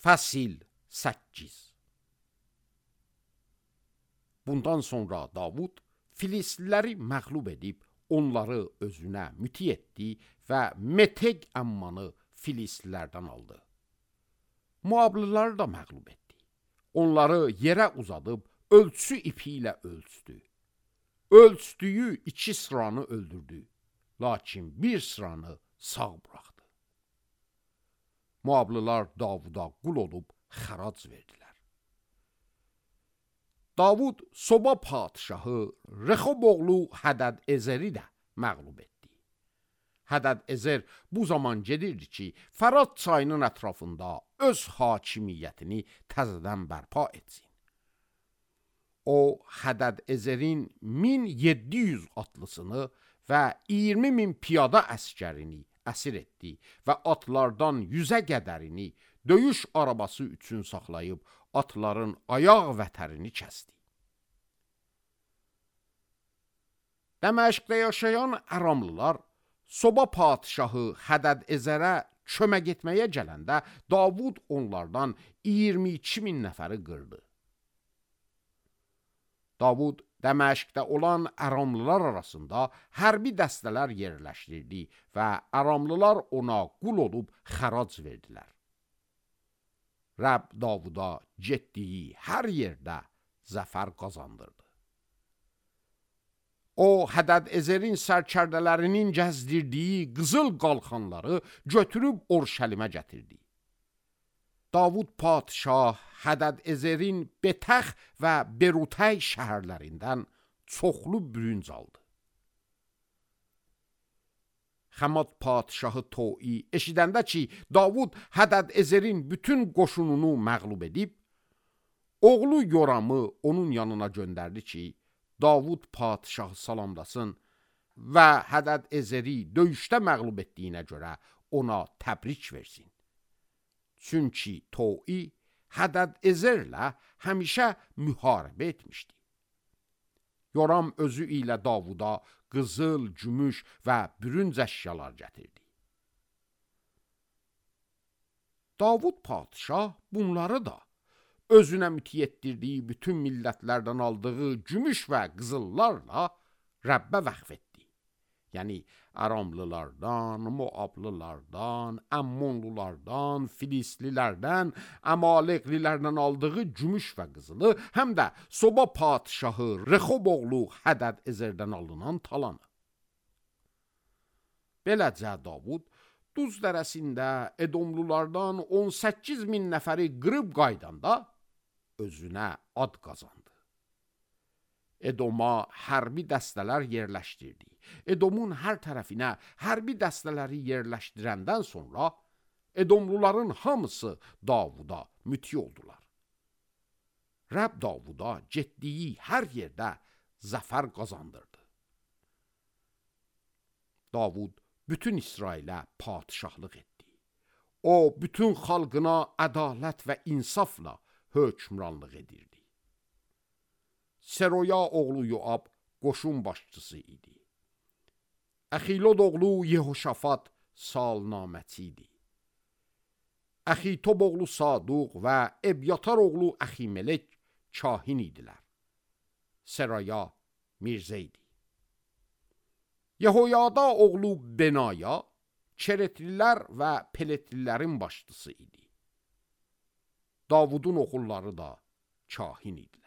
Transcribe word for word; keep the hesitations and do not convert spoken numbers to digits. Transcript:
Fəsil səkkiz. Bundan sonra Davud Filistliləri məğlub edib onları özünə müti etdi və Meteg Əmmanı Filistlilərdən aldı. Moabliləri da məğlub etdi. Onları yerə uzadıb ölçü ipi ilə ölçdü. Ölçdüyü iki sıranı öldürdü, lakin bir sıranı sağ buraxdı. Moablilər Davuda qul olub xərac verdilər. Davud Soba padşahı Rexob oğlu Hədəd-Ezeri də məğlub etdi. Hədəd-Ezer bu zaman gedirdi ki, Fərat çayının ətrafında öz hakimiyyətini təzədən bərpa etsin. O, Hədəd-Ezerin min yeddi yüz atlısını və iyirmi min piyada əskərini əsir etdi və atlardan yüzə qədərini döyüş arabası üçün saxlayıb atların ayaq vətərini kəsdi. Dəməşqdə yaşayan Əramlılar Soba padşahı Hədəd-Ezərə kömək etməyə gələndə Davud onlardan iyirmi iki min nəfəri qırdı. Davud Dəməşqdə olan Əramlılar arasında hərbi dəstələr yerləşdirdi və Əramlılar ona qul olub xərac verdilər. Rəbb Davuda getdiyi hər yerdə zəfər qazandırdı. O, Hədəd-Ezerin sərkərdələrinin gəzdirdiyi qızıl qalxanları götürüb Orşəlimə gətirdi. Davud padşah Hədəd-Ezerin Betəx və Berutəy şəhərlərindən çoxlu bürünc aldı. Xəmad padşahı Toi eşidəndə ki, Davud Hədəd-Ezerin bütün qoşununu məğlub edib, oğlu Yoramı onun yanına göndərdi ki, Davud padşahı salamlasın və Hədəd-Ezeri döyüşdə məğlub etdiyinə görə ona təbrik versin. Çünki Toi Hədəd-Ezerlə həmişə müharibə etmişdi. Yoram özü ilə Davuda qızıl, gümüş və bürünc əşyalar gətirdi. Davud padşah bunları da özünə müti etdirdiyi bütün millətlərdən aldığı gümüş və qızıllarla Rəbbə vəqf etdi. Yəni Aramlılardan, Moablılardan, Əmmonlulardan, Filistlilərdən, Əmaleqlilərdən aldığı gümüş və qızılı, həm də Soba padşahı Rexob oğlu Hədəd-Ezerdən alınan talanı. Beləcə Davud Duz dərəsində Edomlulardan on səkkiz min nəfəri qırıb qaydanda özünə ad qazandı. Edoma hərbi dəstələr yerləşdirdi. Edomun hər tərəfinə hərbi dəstələri yerləşdirəndən sonra Edomluların hamısı Davuda müti oldular. Rəbb Davuda getdiyi hər yerdə zəfər qazandırdı. Davud bütün İsrailə padşahlıq etdi. O, bütün xalqına ədalət və insafla hökmranlıq edirdi. Seroya oğlu Yoab qoşun başçısı idi. Əxilod oğlu Yehoşafat salnaməçi idi. Əxitob oğlu Saduq və Ebyatar oğlu Əximelek kahin idilər. Seraya Mirzə idi. Yehoyada oğlu Benaya Keretlilər və Peletlilərin başçısı idi. Davudun oğulları da kahin idilər.